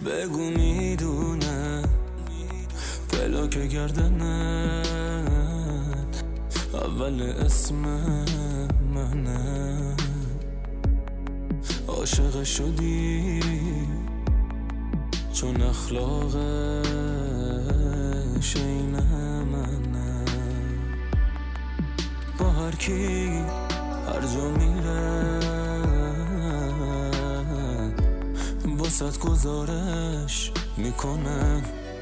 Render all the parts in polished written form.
بگو میدونه پلاک گردنت اول اسم منه. عاشق شدی چون اخلاقش عین منه. با هر کی هر جا میره واسه گزارش میکنه.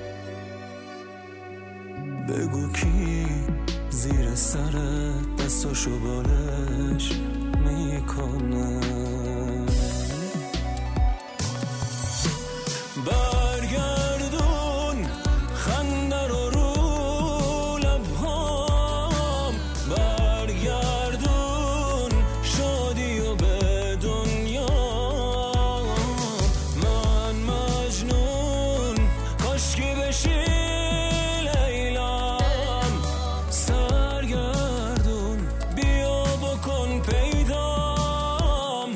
بگو کی زیر سرت دستاشو بالش میکنه. برگردون خنده رو رو لبهام، برگردون شادی و به دنیا. من مجنون کاشکی بشی لیلام، سرگردون بیا بکن پیدام.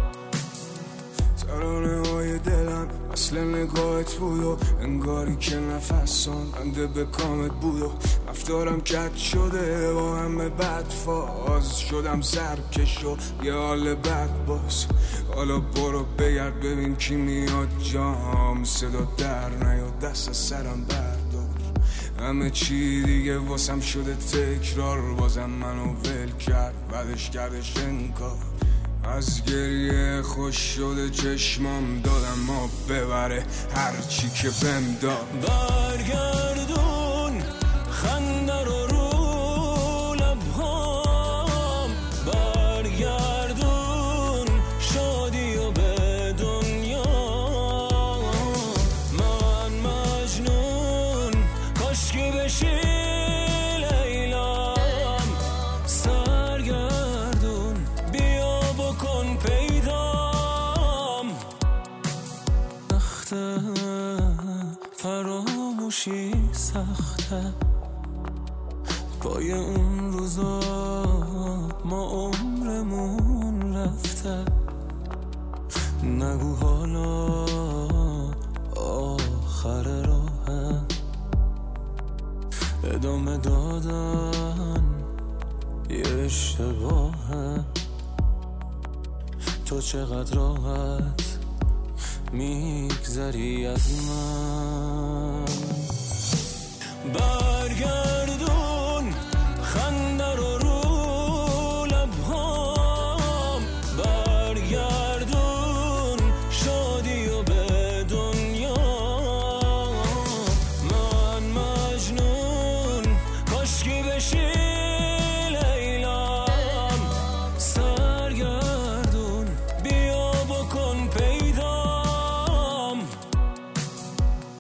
ترانه های دلم اصل نگاهت بود و انگاری که نفسان بنده به کامت بود و رفتارم کج شده با همه بد فاز شدم سرکش و یه حال بد باز. حالا برو بگرد ببین کی میاد جام، صدا در نیاد دست سرم بردار. همه چی دیگه واسم شده تکرار، بازم منو ول کرد بعدش کردش انکار. از گریه خوش شده چشمام دادم ما ببره هرچی که بهم داد. برگردون خنده رو رو لبهام، برگردون شادی و به دنیا. من مجنون کاشکی بشی لیلام، سرگردون بیا بکن پیدام. سخته فراموشی سخته، پای اون روزا ما عمرمون رفته. نگو حالا آخر راهه، ادامه دادن یه اشتباهه. تو چقدر راحت میگذری از من. برگردون